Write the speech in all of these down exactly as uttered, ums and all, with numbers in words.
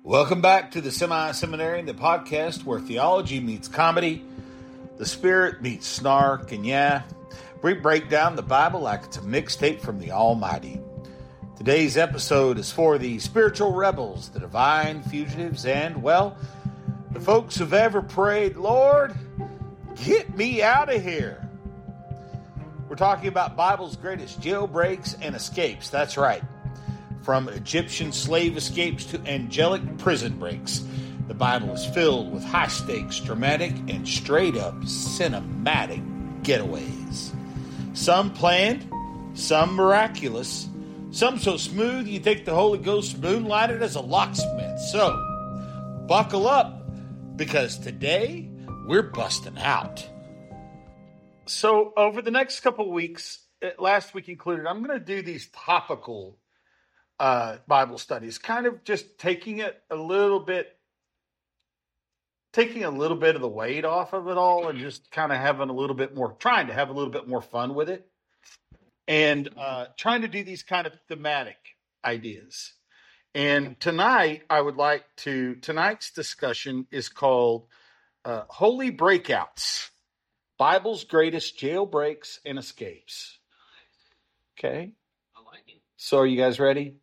Welcome back to the Semi-Seminary, the podcast where theology meets comedy, the spirit meets snark, and yeah, we break down the Bible like it's a mixtape from the Almighty. Today's episode is for the spiritual rebels, the divine fugitives, and, well, the folks who've ever prayed, Lord, get me out of here. We're talking about Bible's greatest jailbreaks and escapes. That's right. From Egyptian slave escapes to angelic prison breaks, the Bible is filled with high-stakes, dramatic, and straight-up cinematic getaways. Some planned, some miraculous, some so smooth you think the Holy Ghost moonlighted as a locksmith. So, buckle up, because today we're busting out. So, over the next couple of weeks, last week included, I'm going to do these topical Uh, Bible studies, kind of just taking it a little bit, taking a little bit of the weight off of it all and just kind of having a little bit more, trying to have a little bit more fun with it and uh, trying to do these kind of thematic ideas. And tonight, I would like to, tonight's discussion is called uh, Holy Breakouts, Bible's Greatest Jailbreaks and Escapes. Okay. I like it. So are you guys ready?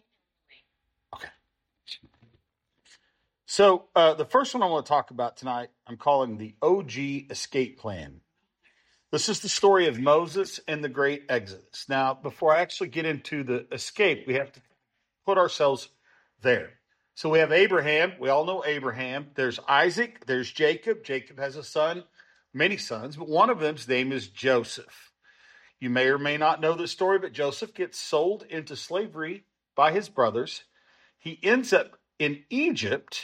So uh, the first one I want to talk about tonight, I'm calling the O G escape plan. This is the story of Moses and the great Exodus. Now, before I actually get into the escape, we have to put ourselves there. So we have Abraham. We all know Abraham. There's Isaac. There's Jacob. Jacob has a son, many sons, but one of them's name is Joseph. You may or may not know the story, but Joseph gets sold into slavery by his brothers. He ends up in Egypt,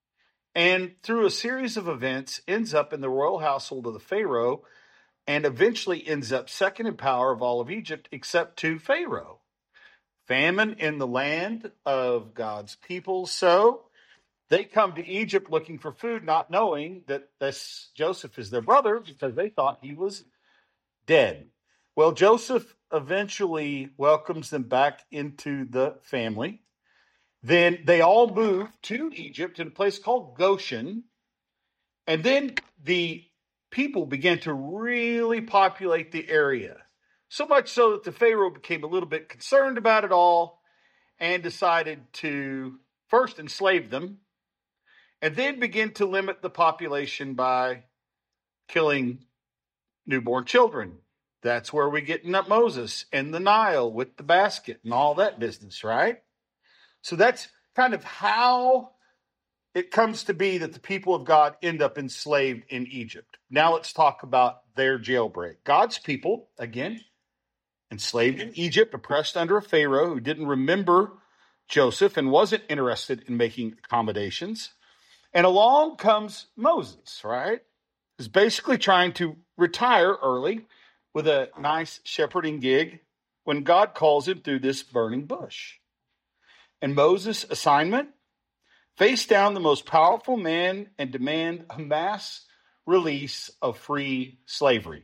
and through a series of events, ends up in the royal household of the Pharaoh, and eventually ends up second in power of all of Egypt, except to Pharaoh. Famine in the land of God's people. So they come to Egypt looking for food, not knowing that this Joseph is their brother, because they thought he was dead. Well, Joseph eventually welcomes them back into the family. Then they all move to Egypt in a place called Goshen. And then the people began to really populate the area. So much so that the Pharaoh became a little bit concerned about it all and decided to first enslave them and then begin to limit the population by killing newborn children. That's where we get Moses and the Nile with the basket and all that business, right? So that's kind of how it comes to be that the people of God end up enslaved in Egypt. Now let's talk about their jailbreak. God's people, again, enslaved in Egypt, oppressed under a Pharaoh who didn't remember Joseph and wasn't interested in making accommodations. And along comes Moses, right? Who's basically trying to retire early with a nice shepherding gig when God calls him through this burning bush. And Moses' assignment? Face down the most powerful man and demand a mass release of free slavery.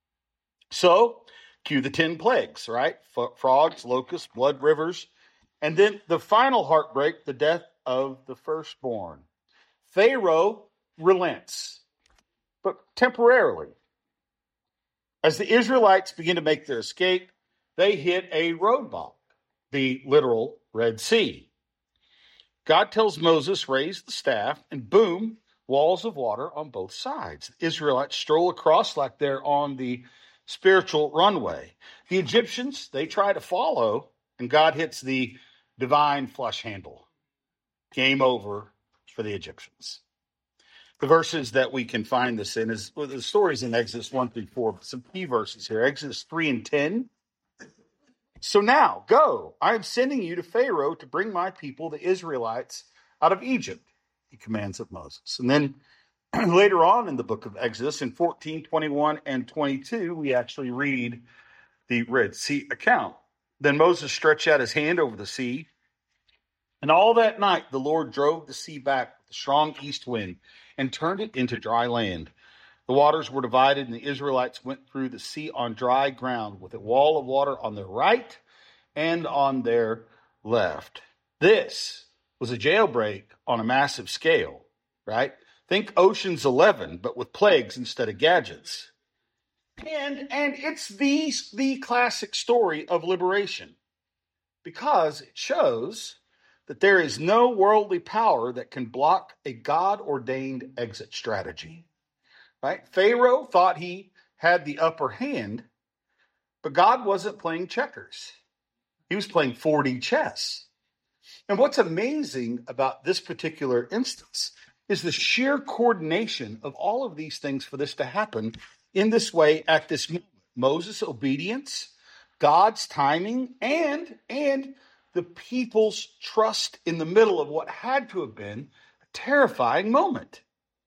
So, cue the ten plagues, right? Frogs, locusts, blood rivers. And then the final heartbreak, the death of the firstborn. Pharaoh relents, but temporarily. As the Israelites begin to make their escape, they hit a roadblock, the literal Red Sea. God tells Moses, raise the staff, and boom, walls of water on both sides. The Israelites stroll across like they're on the spiritual runway. The Egyptians, they try to follow, and God hits the divine flush handle. Game over for the Egyptians. The verses that we can find this in is well, the stories in Exodus one through four, but some key verses here. Exodus three and ten. So now, go, I am sending you to Pharaoh to bring my people, the Israelites, out of Egypt, he commands of Moses. And then later on in the book of Exodus, in fourteen, twenty-one, and twenty-two, we actually read the Red Sea account. Then Moses stretched out his hand over the sea, and all that night the Lord drove the sea back with a strong east wind and turned it into dry land. The waters were divided, and the Israelites went through the sea on dry ground with a wall of water on their right and on their left. This was a jailbreak on a massive scale, right? Think Ocean's Eleven, but with plagues instead of gadgets. And, and it's the, the classic story of liberation, because it shows that there is no worldly power that can block a God-ordained exit strategy, right? Pharaoh thought he had the upper hand, but God wasn't playing checkers. He was playing four D chess. And what's amazing about this particular instance is the sheer coordination of all of these things for this to happen in this way at this moment. Moses' obedience, God's timing, and, and the people's trust in the middle of what had to have been a terrifying moment.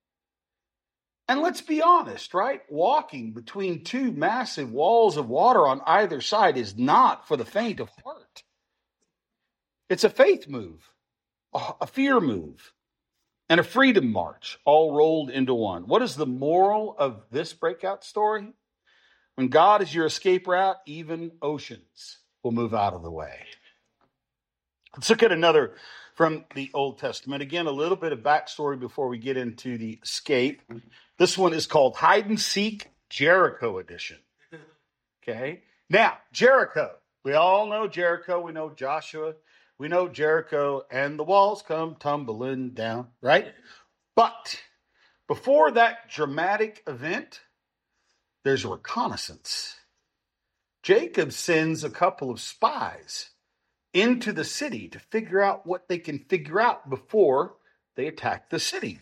And let's be honest, right? Walking between two massive walls of water on either side is not for the faint of heart. It's a faith move, a fear move, and a freedom march all rolled into one. What is the moral of this breakout story? When God is your escape route, even oceans will move out of the way. Let's look at another from the Old Testament. Again, a little bit of backstory before we get into the escape. This one is called Hide and Seek Jericho Edition. Okay. Now, Jericho. We all know Jericho. We know Joshua. We know Jericho. And the walls come tumbling down, right? But before that dramatic event, there's a reconnaissance. Jacob sends a couple of spies into the city to figure out what they can figure out before they attack the city.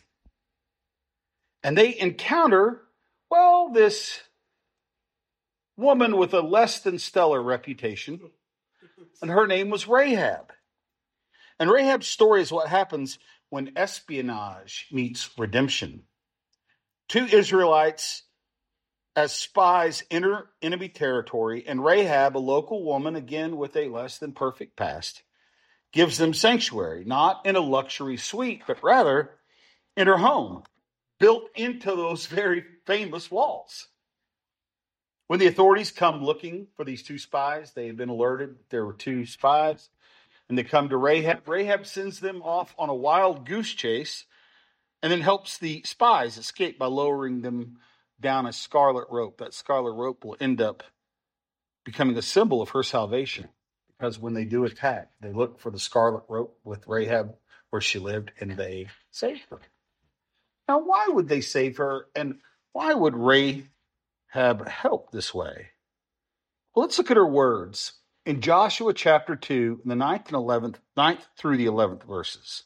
And they encounter, well, this woman with a less than stellar reputation, and her name was Rahab. And Rahab's story is what happens when espionage meets redemption. Two Israelites as spies enter enemy territory, and Rahab, a local woman, again with a less than perfect past, gives them sanctuary, not in a luxury suite, but rather in her home, built into those very famous walls. When the authorities come looking for these two spies, they have been alerted that there were two spies, and they come to Rahab. Rahab sends them off on a wild goose chase and then helps the spies escape by lowering them down a scarlet rope. That scarlet rope will end up becoming a symbol of her salvation, because when they do attack, they look for the scarlet rope with Rahab where she lived, and they save her. Now, why would they save her, and why would Rahab help this way? Well, let's look at her words in Joshua chapter two, in the ninth and eleventh, ninth through the eleventh verses.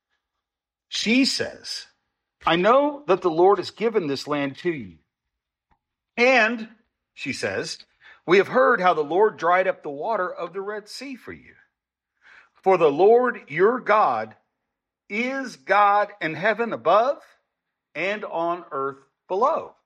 She says, "I know that the Lord has given this land to you. And," she says, "we have heard how the Lord dried up the water of the Red Sea for you. For the Lord your God is God in heaven above and on earth below."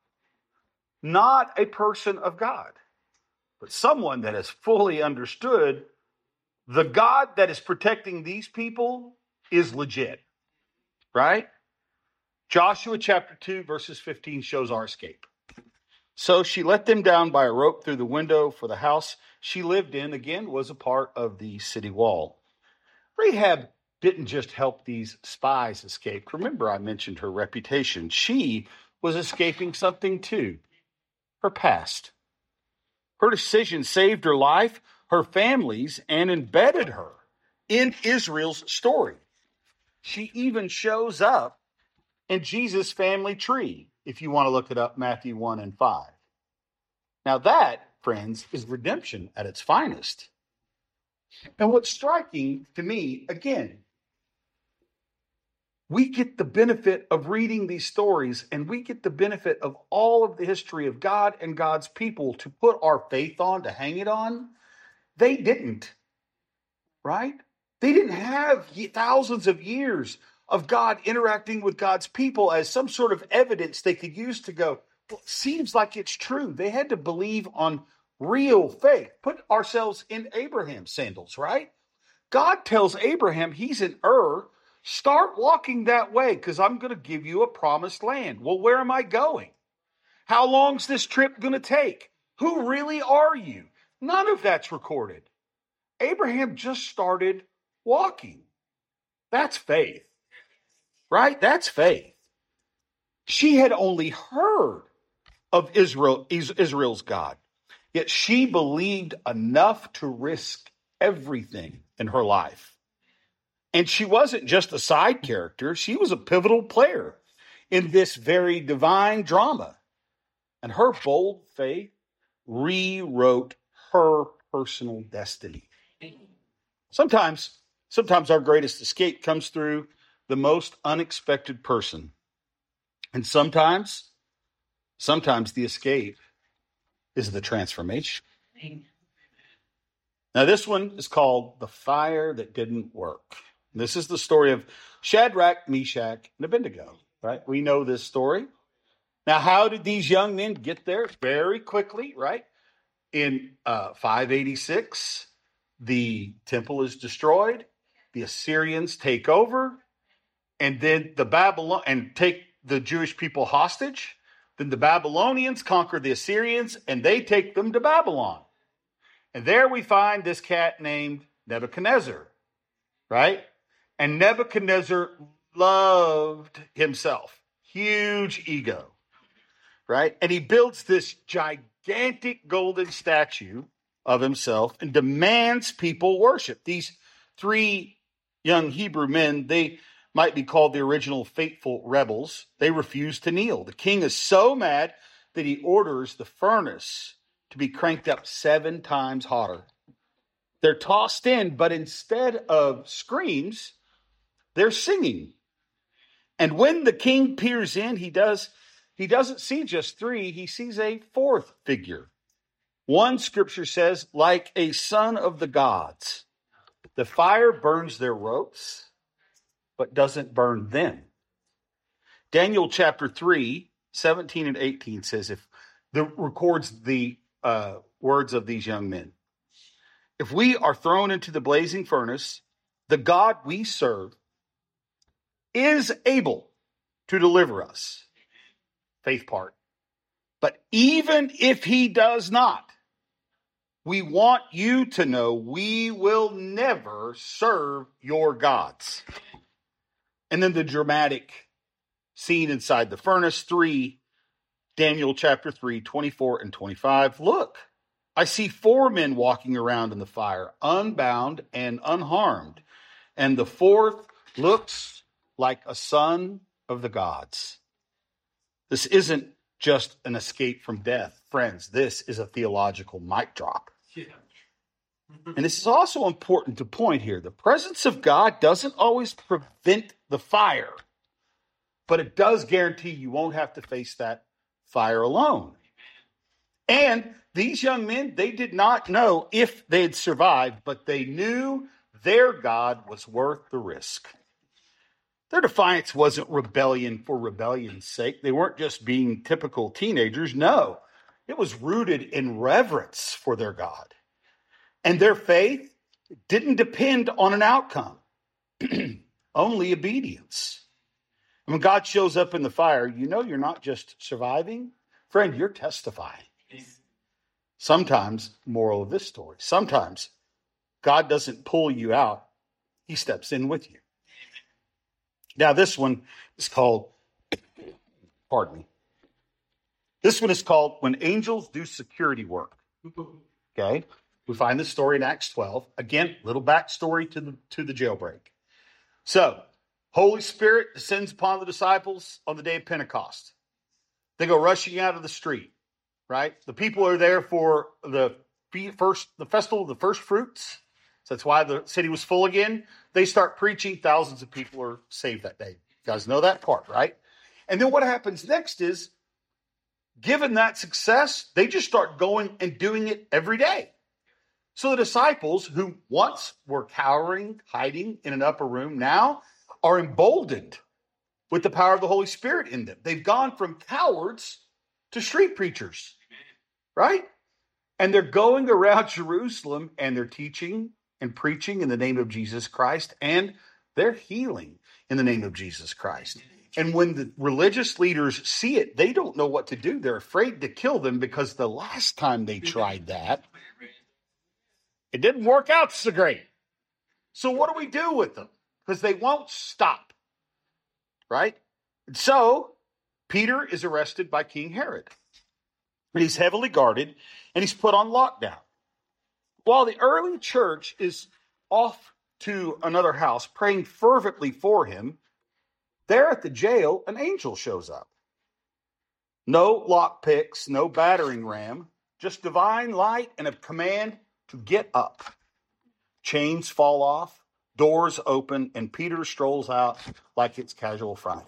Not a person of God, but someone that has fully understood the God that is protecting these people is legit, right? Joshua chapter two, verses fifteen shows our escape. "So she let them down by a rope through the window, for the house she lived in, again, was a part of the city wall." Rahab didn't just help these spies escape. Remember, I mentioned her reputation. She was escaping something too. Her past. Her decision saved her life, her family's, and embedded her in Israel's story. She even shows up in Jesus' family tree, if you want to look it up, Matthew one and five. Now that, friends, is redemption at its finest. And what's striking to me, again, we get the benefit of reading these stories, and we get the benefit of all of the history of God and God's people to put our faith on, to hang it on. They didn't, right? They didn't have thousands of years of God interacting with God's people as some sort of evidence they could use to go, well, it seems like it's true. They had to believe on real faith. Put ourselves in Abraham's sandals, right? God tells Abraham he's in Ur. Start walking that way because I'm going to give you a promised land. Well, where am I going? How long's this trip going to take? Who really are you? None of that's recorded. Abraham just started walking. That's faith, right? That's faith. She had only heard of Israel, Israel's God, yet she believed enough to risk everything in her life. And she wasn't just a side character. She was a pivotal player in this very divine drama. And her bold faith rewrote her personal destiny. Sometimes, sometimes our greatest escape comes through the most unexpected person. And sometimes, sometimes the escape is the transformation. Now, this one is called The Fire That Didn't Work. This is the story of Shadrach, Meshach, and Abednego, right? We know this story. Now, how did these young men get there? Very quickly, right? In uh, five eighty-six, the temple is destroyed. The Assyrians take over, and then the Babylon and take the Jewish people hostage. Then the Babylonians conquer the Assyrians, and they take them to Babylon. And there we find this cat named Nebuchadnezzar, right? And Nebuchadnezzar loved himself. Huge ego, right? And he builds this gigantic golden statue of himself and demands people worship. These three young Hebrew men, they might be called the original faithful rebels. They refuse to kneel. The king is so mad that he orders the furnace to be cranked up seven times hotter. They're tossed in, but instead of screams, they're singing. And when the king peers in, he does, he doesn't see just three, he sees a fourth figure. One scripture says, like a son of the gods. The fire burns their ropes, but doesn't burn them. Daniel chapter three, seventeen and eighteen says, if the records the uh, words of these young men. If we are thrown into the blazing furnace, the God we serve is able to deliver us. Faith part. But even if he does not, we want you to know we will never serve your gods. And then the dramatic scene inside the furnace, three, Daniel chapter three, twenty-four and twenty-five. Look, I see four men walking around in the fire, unbound and unharmed. And the fourth looks like a son of the gods. This isn't just an escape from death. Friends, this is a theological mic drop. Yeah. And this is also important to point here. The presence of God doesn't always prevent the fire, but it does guarantee you won't have to face that fire alone. And these young men, they did not know if they had survived, but they knew their God was worth the risk. Their defiance wasn't rebellion for rebellion's sake. They weren't just being typical teenagers. No, it was rooted in reverence for their God. And their faith didn't depend on an outcome, only obedience. And when God shows up in the fire, you know you're not just surviving. Friend, you're testifying. Sometimes, moral of this story, sometimes God doesn't pull you out. He steps in with you. Now, this one is called, pardon me. This one is called When Angels Do Security Work. Okay. We find this story in Acts twelve. Again, little backstory to the, to the jailbreak. So, Holy Spirit descends upon the disciples on the day of Pentecost. They go rushing out of the street, right? The people are there for the first, the festival of the first fruits. So that's why the city was full again. They start preaching. Thousands of people are saved that day. You guys know that part, right? And then what happens next is, given that success, they just start going and doing it every day. So the disciples who once were cowering, hiding in an upper room, now are emboldened with the power of the Holy Spirit in them. They've gone from cowards to street preachers, right? And they're going around Jerusalem and they're teaching and preaching in the name of Jesus Christ, and they're healing in the name of Jesus Christ. And when the religious leaders see it, they don't know what to do. They're afraid to kill them because the last time they tried that, it didn't work out so great. So what do we do with them? because they won't stop, right? And so Peter is arrested by King Herod. And he's heavily guarded, and he's put on lockdown. While the early church is off to another house praying fervently for him, there at the jail, an angel shows up. No lockpicks, no battering ram, just divine light and a command to get up. Chains fall off, doors open, and Peter strolls out like it's casual Friday.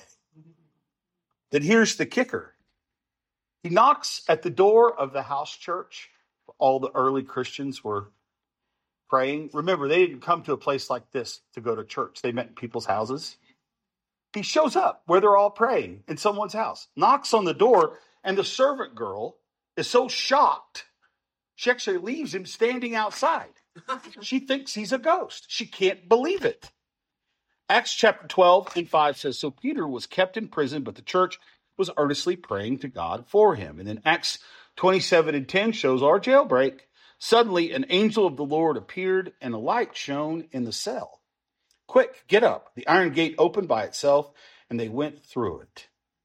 Then here's the kicker. He knocks at the door of the house church. All the early Christians were praying. Remember, they didn't come to a place like this to go to church. They met in people's houses. He shows up where they're all praying in someone's house, knocks on the door, and the servant girl is so shocked, she actually leaves him standing outside. She thinks he's a ghost. She can't believe it. Acts chapter twelve and five says, so Peter was kept in prison, but the church was earnestly praying to God for him. And then Acts twenty-seven and ten shows our jailbreak. Suddenly an angel of the Lord appeared and a light shone in the cell. Quick, get up. The iron gate opened by itself and they went through it.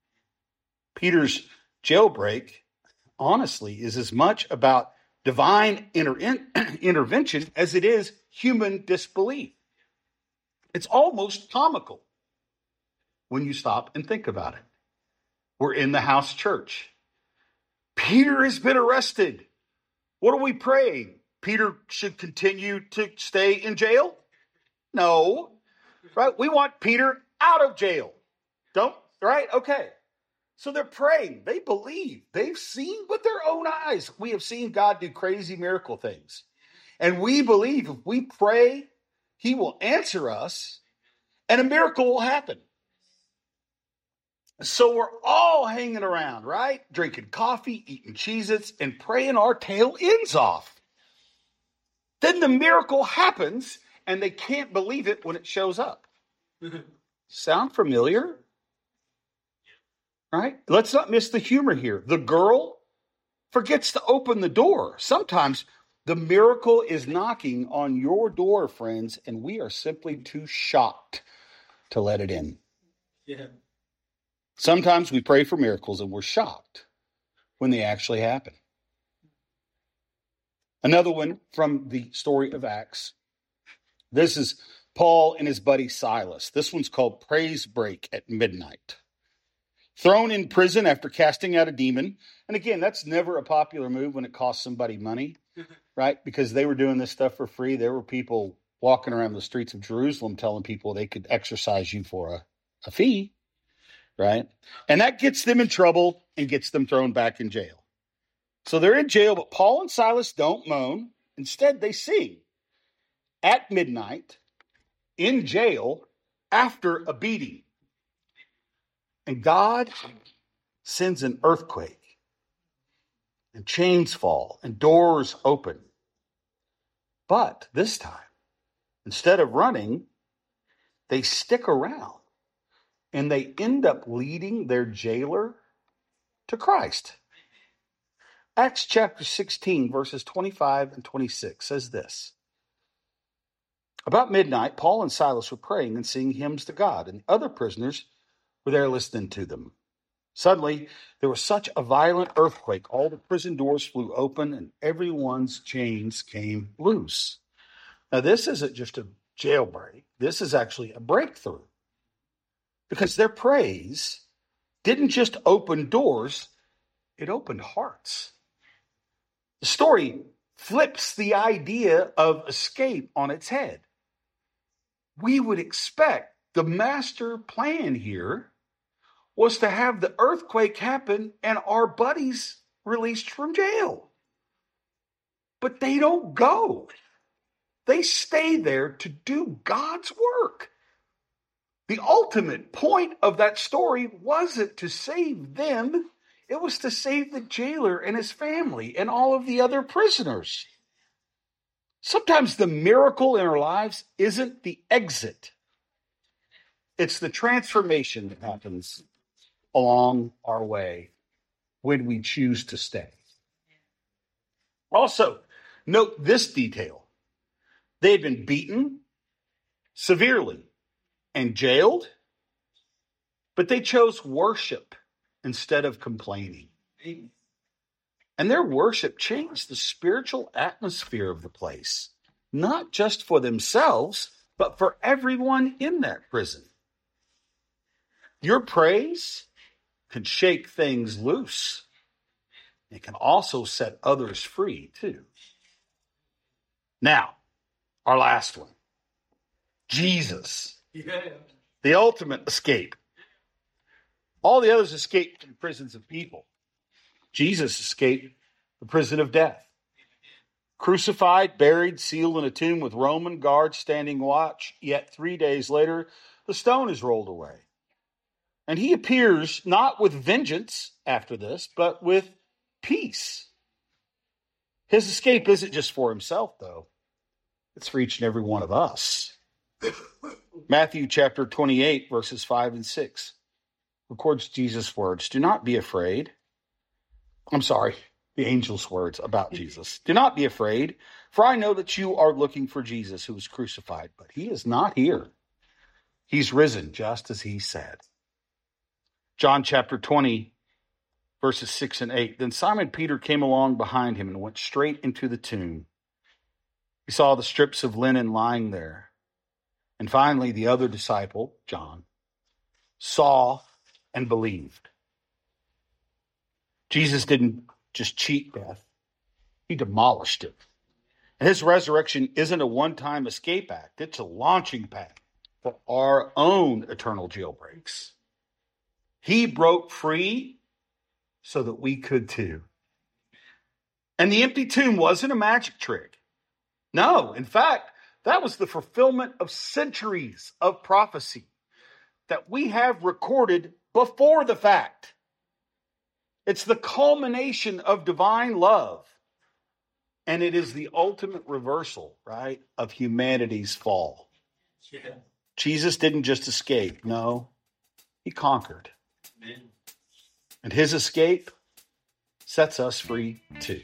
Peter's jailbreak, honestly, is as much about divine inter- intervention as it is human disbelief. It's almost comical when you stop and think about it. We're in the house church. Peter has been arrested. What are we praying? Peter should continue to stay in jail? No. Right? We want Peter out of jail. Don't, right? Okay. So they're praying. They believe. They've seen with their own eyes. We have seen God do crazy miracle things. And we believe if we pray, he will answer us and a miracle will happen. So we're all hanging around, right? Drinking coffee, eating Cheez-Its, and praying our tail ends off. Then the miracle happens, and they can't believe it when it shows up. Sound familiar? Right? Let's not miss the humor here. The girl forgets to open the door. Sometimes the miracle is knocking on your door, friends, and we are simply too shocked to let it in. Yeah. Sometimes we pray for miracles and we're shocked when they actually happen. Another one from the story of Acts. This is Paul and his buddy Silas. This one's called Praise Break at Midnight. Thrown in prison after casting out a demon. And again, that's never a popular move when it costs somebody money, right? Because they were doing this stuff for free. There were people walking around the streets of Jerusalem telling people they could exorcise you for a, a fee. Right? And that gets them in trouble and gets them thrown back in jail. So they're in jail, but Paul and Silas don't moan. Instead, they sing at midnight in jail after a beating. And God sends an earthquake and chains fall and doors open. But this time, instead of running, they stick around. And they end up leading their jailer to Christ. Acts chapter sixteen, verses twenty-five and twenty-six says this. About midnight, Paul and Silas were praying and singing hymns to God, and other prisoners were there listening to them. Suddenly, there was such a violent earthquake, all the prison doors flew open, and everyone's chains came loose. Now, this isn't just a jailbreak. This is actually a breakthrough. Because their praise didn't just open doors, it opened hearts. The story flips the idea of escape on its head. We would expect the master plan here was to have the earthquake happen and our buddies released from jail. But they don't go. They stay there to do God's work. The ultimate point of that story wasn't to save them. It was to save the jailer and his family and all of the other prisoners. Sometimes the miracle in our lives isn't the exit. It's the transformation that happens along our way when we choose to stay. Also, note this detail. They had been beaten severely. and jailed, but they chose worship instead of complaining. And their worship changed the spiritual atmosphere of the place, not just for themselves, but for everyone in that prison. Your praise can shake things loose. It can also set others free, too. Now, our last one. Jesus. Yeah. The ultimate escape. All the others escaped from prisons of people. Jesus escaped the prison of death. Crucified, buried, sealed in a tomb with Roman guards standing watch, yet three days later, the stone is rolled away. And he appears not with vengeance after this, but with peace. His escape isn't just for himself, though. It's for each and every one of us. Matthew chapter twenty-eight, verses five and six records Jesus' words. Do not be afraid. I'm sorry, the angel's words about Jesus. Do not be afraid, for I know that you are looking for Jesus who was crucified, but he is not here. He's risen, just as he said. John chapter twenty, verses six and eight. Then Simon Peter came along behind him and went straight into the tomb. He saw the strips of linen lying there. And finally, the other disciple, John, saw and believed. Jesus didn't just cheat death. He demolished it. And his resurrection isn't a one-time escape act. It's a launching pad for our own eternal jailbreaks. He broke free so that we could too. And the empty tomb wasn't a magic trick. No, in fact, that was the fulfillment of centuries of prophecy that we have recorded before the fact. It's the culmination of divine love. And it is the ultimate reversal, right, of humanity's fall. Yeah. Jesus didn't just escape. No, he conquered. Amen. And his escape sets us free too.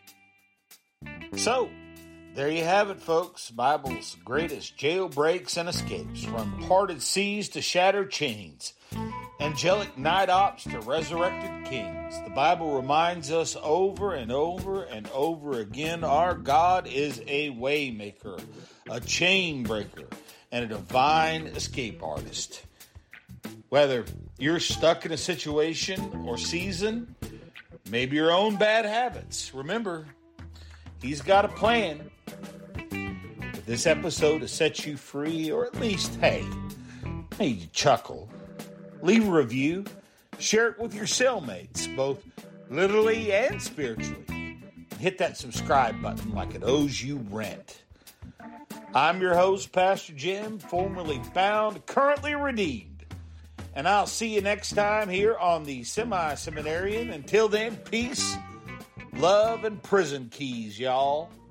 So, there you have it, folks. Bible's greatest jailbreaks and escapes, from parted seas to shattered chains, angelic night ops to resurrected kings. The Bible reminds us over and over and over again, our God is a way maker, a chain breaker, and a divine escape artist. Whether you're stuck in a situation or season, maybe your own bad habits, remember, he's got a plan. But this episode has set you free, or at least, hey, made you chuckle. Leave a review. Share it with your cellmates, both literally and spiritually. Hit that subscribe button like it owes you rent. I'm your host, Pastor Jim, formerly found, currently redeemed. And I'll see you next time here on the Semi-Seminarian. Until then, peace, love, and prison keys, y'all.